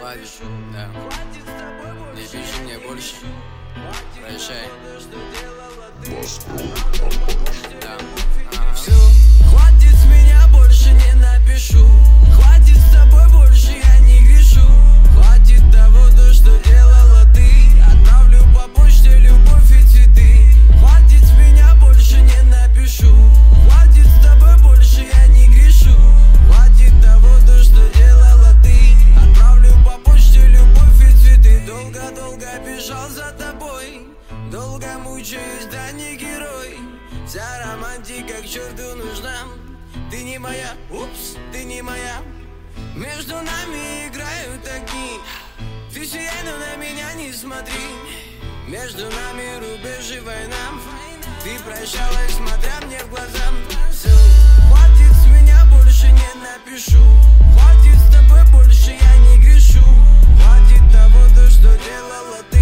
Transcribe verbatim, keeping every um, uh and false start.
хватит, да. Не пиши мне больше. Прощай. Да. Ага. Все, хватит с меня, больше не напишу. Хватит с тобой, больше я не грешу. Хватит того, то, что делала ты. Отправлю по почте любовь и цветы. Хватит с меня, больше не напишу. Хватит с тобой, больше я не грешу. Хватит того, то, что делала ты. Отправлю по почте любовь и цветы. Долго-долго бежал за тобой, долго мучаюсь, да не герой. Вся романтика к черту нужна. Ты не моя, упс, ты не моя. Между нами играют огни. Ты сияй, но на меня не смотри. Между нами рубежи, война. Ты прощалась, смотря мне в глаза. Все, хватит с меня, больше не напишу. Хватит с тобой, больше я не грешу. Хватит того, то, что делала ты.